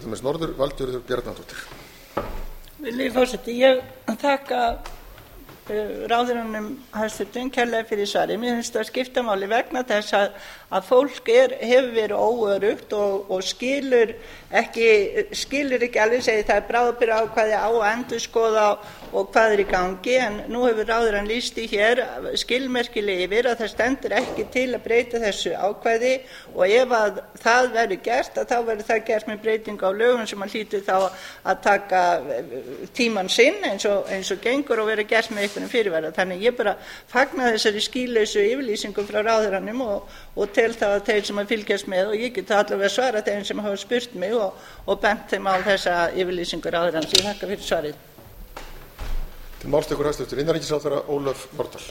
Norður Valgerður Bjarnadóttir. Virðulegi forseti, ég þakka ráðherranum hæstvirtum kærlega fyrir svarið. Mér finnst það skipta máli vegna þess að fólk hefur verið óöruggt og skilur ekki alveg, segir það er bráðabirgðaákvæði á að endurskoða og hvað er í gangi, en nú hefur ráðherrann lýst því hér skilmerkilega yfir að það stendur ekki til að breyta þessu ákvæði, og ef að það verður gert þá verður það gert með breytingu á lögum sem að hlýtur þá að taka tímann sinn eins og gengur og verður gert með einhverjum fyrirvara. Þannig ég bara fagna þessari skýlausu yfirlýsingu frá ráðherranum og tel það að þeir sem að fylgjast með, og ég get allavega svara þeim sem hafa spurt mig og bent þeim á þessa yfirlýsingu ráðherrans. Ég þakka fyrir svarið. Til máls tekur hæstvirtur innanríkisráðherra Ólöf Nordal.